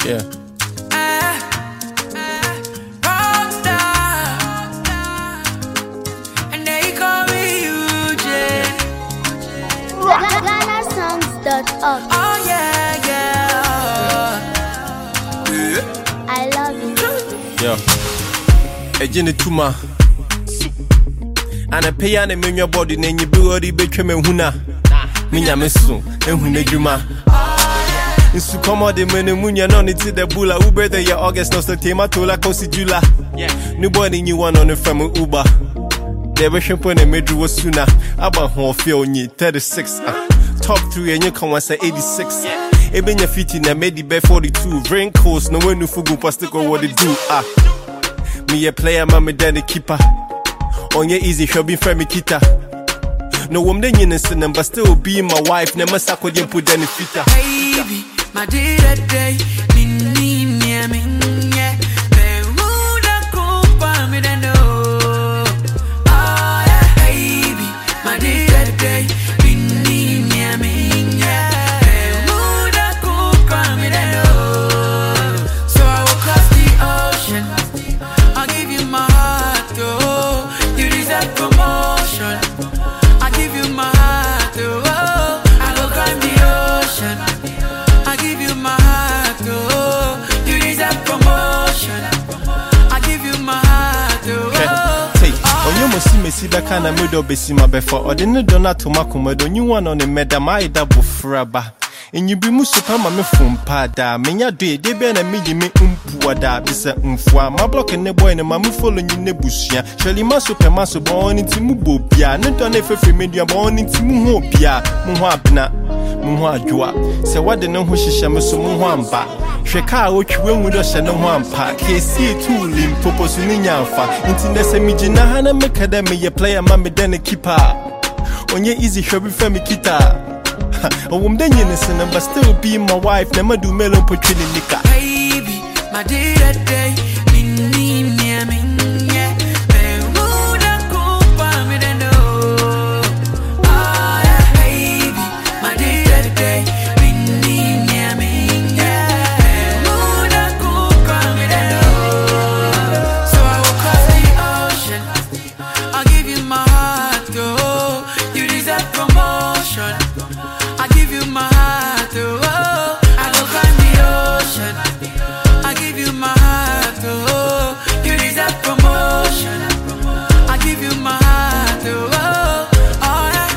Yeah. And they call me Eugene. GhanaSongs.org. Oh yeah, yeah. I love you. Yeah. Ejini tuma. And a pay and a in your body, then you do already betray me huna. Minya mesu, and hune juma. Insu come the menu munya non it's the bula Uber the year August no so tema tola kosi jula. Nobody knew one on the family Uber. They were shampoo and made was sooner. About home feel ni 36. Top 3 and you come once at 86. Eben your feet in a medi bed 42. Wrinkles, no one knew fugu plastic or what they do. Me a player, mammy, daddy keeper. On your easy, she'll be friendly kita. No woman in the but still be my wife. Never suck with you put any fita. Baby, my day that day, so I will cross the ocean. I'll give you my heart, oh, you deserve promotion. I'll give you my heart, oh, I will climb the ocean. I'll give you my heart, oh, you deserve promotion. I'll give you my heart, oh. On you must see that kind of middle besima before or didn't donut to Makumedo, you one on the medamai double fraba. And you be musupama me from pada, menya day, they be a medium umpuada, bisa umfwa, my block and the boy and mamma following you nebusia. Shally maso born into Mubobia, not on a free media born into Muhopia, Muhabna, Muhajua. So what the no who she shamus Muhamba. Sheka, which will with us and no one pack, KC 2 limb, Popos in Yanfa, into Nessamijina, Hana Macademy, a player, mammy, then a keeper. On your easy, shabby family kita. A woman innocent, but still be my wife. Never do melon portrait in liquor. Baby, my day that day, so I will cross the ocean. I'll give you my heart, oh, you deserve promotion. I give you my heart, oh, I go climb the ocean. I give you my heart, oh, you deserve promotion. I give you my heart, oh, alright.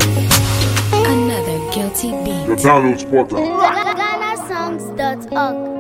Another guilty beat. The download spotter. GhanaSongs.org.